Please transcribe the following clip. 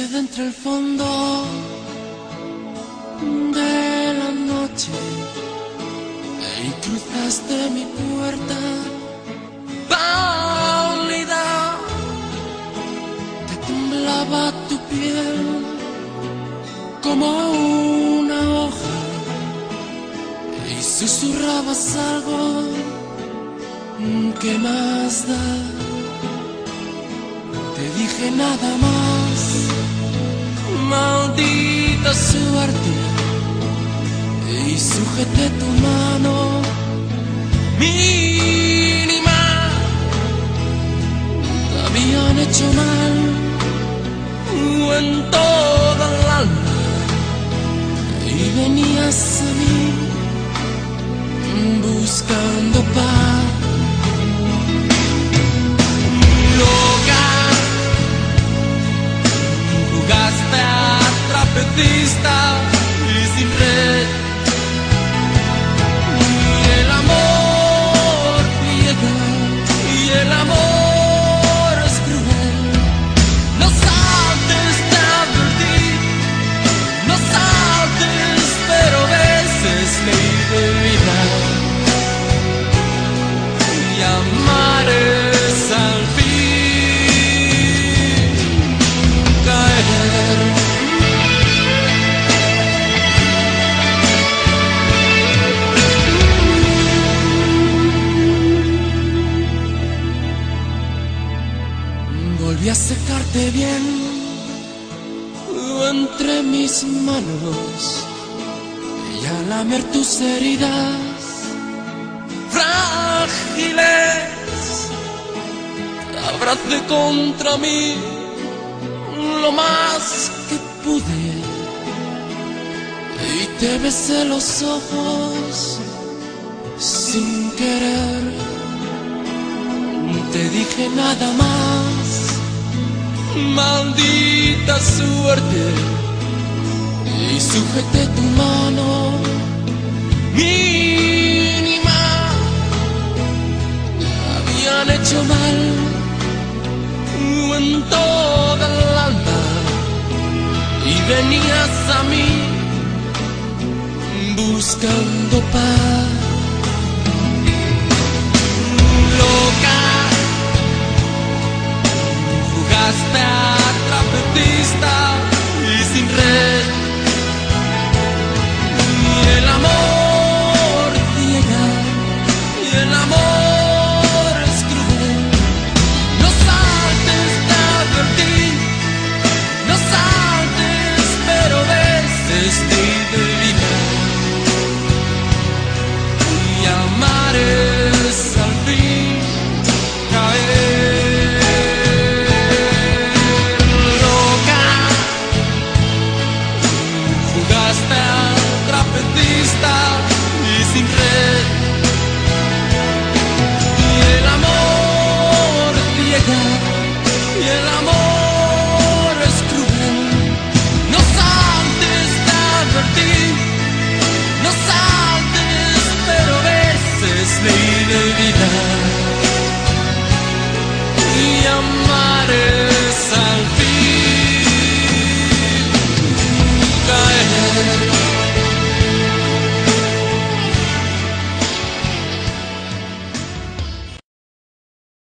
Llegaste de entre el fondo de la noche y cruzaste mi puerta pálida. Te temblaba tu piel como una hoja y susurrabas algo. ¿Qué más da? Te dije nada más, maldita suerte, y sujeté tu mano mínima. Te habían hecho mal en toda el alma y venías a mí buscando paz. Jugaste a trapecista y sin red, y el amor llega y el amor es cruel. No saltes te advertí, no saltes, pero veces ley de vida y amar es al fin. Volví a secarte bien entre mis manos y a lamer tus heridas frágiles. Te abracé contra mí lo más que pude y te besé los ojos sin querer. Te dije nada más, maldita suerte, y sujeté tu mano mínima. Habían hecho mal en toda el alma y venías a mí buscando paz. Loca, jugaste a trapecista